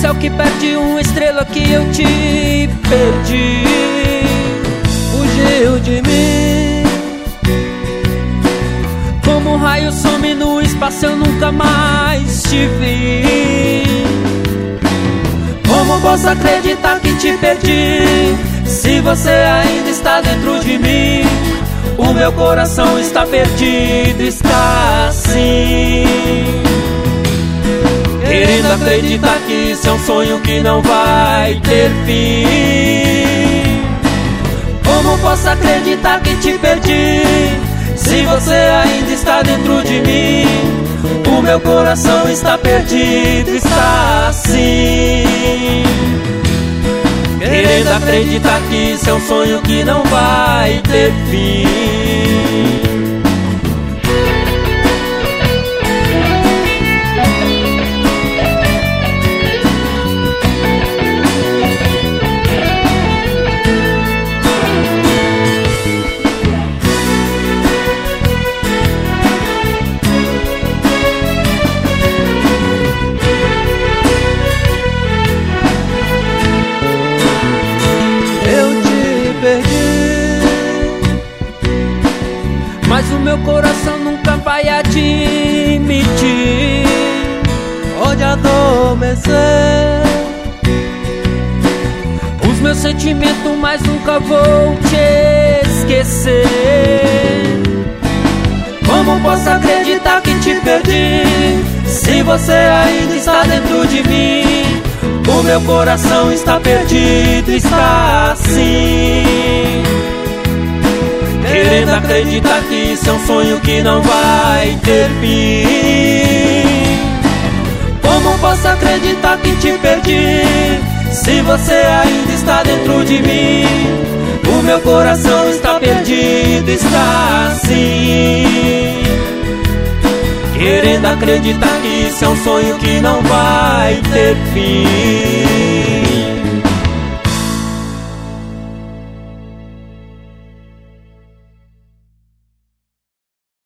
céu que perde uma estrela que eu te perdi. Fugiu de mim, Como um raio some no espaço, eu nunca mais te vi. como posso acreditar que te perdi? Se você ainda está dentro de mim, o meu coração está perdido, está assim, querendo acreditar que isso é um sonho que não vai ter fim. Como posso acreditar que te perdi? Se você ainda está dentro de mim, o meu coração está perdido, está assim, querendo acreditar que isso é um sonho que não vai ter fim. Mas o meu coração nunca vai admitir onde adormecer os meus sentimentos, mas nunca vou te esquecer. Como posso acreditar que te perdi? Se você ainda está dentro de mim, o meu coração está perdido, está assim, querendo acreditar que isso é um sonho que não vai ter fim. Como posso acreditar que te perdi? Se você ainda está dentro de mim, o meu coração está perdido, está assim, querendo acreditar que isso é um sonho que não vai ter fim.